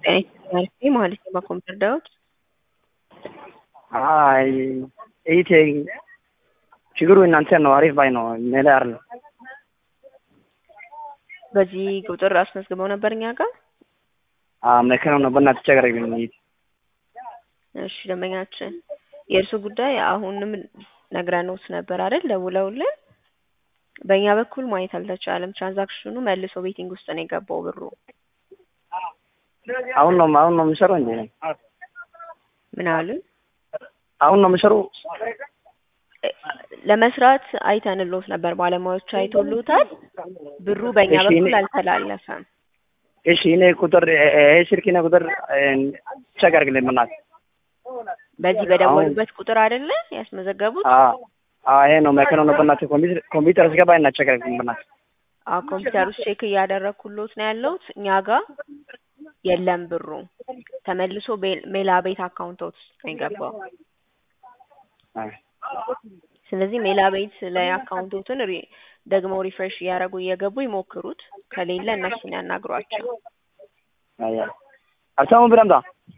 يعني ማለት ነው በኮምፒውተር ዳውት አይ እይቴ ችግሩ እናንተ ነው። አሪፍ ባይ ነው ሜላ አይደለም። በዚህ ቁጥር አስመዝግበው ነበር እኛ ጋር። መከነው ነው በእናትህ ቸገረኝ። እሺ ደንበኛችን የእርሱ ጉዳይ አሁንም ነግረንዎት ነበር አይደል? ደውለውልን በእኛ በኩል ማየት አልተቻለም። ትራንዛክሽኑ መልሶ ቤቲንግ ውስጥ ነው የገባው ብሩ። አሁን ነው የሚሰራው እንዴ? ምን አሉ? አሁን ነው የሚሰራው። ለመስራት አይተንልዎት ነበር፣ ባለሙያዎች አይተውልዎታል። ብሩ በእኛ በኩል አልተላለፈም። እሺ እኔ ቁጥር ስልኬ ቁጥር ቼክ አድርግልኝ በእናትህ። በዚህ በደወሉበት ቁጥር አይደለ ያስመዘገቡት? ይሄ ነው መከነው ነው በእናትህ። ኮምፒውተር አስገባ እና ቼክ አድርግልኝ በእናትህ። ኮምፒውተር ውስጥ ቼክ እያደረኩልዎት ነው ያለሁት። እኛ ጋር የለም ብሩ ተመልሶ ሜላ ቤት አካውንት ውስጥ ነው የገባው። ስለዚህ ሜላ ቤት ላይ አካውንቶትን ደግሞ ሪፍሬሽ እያደረጉ እየገቡ ይሞክሩት። ከሌለ እነሱን ያናግሯቸው። አሳሙ ብራምዳ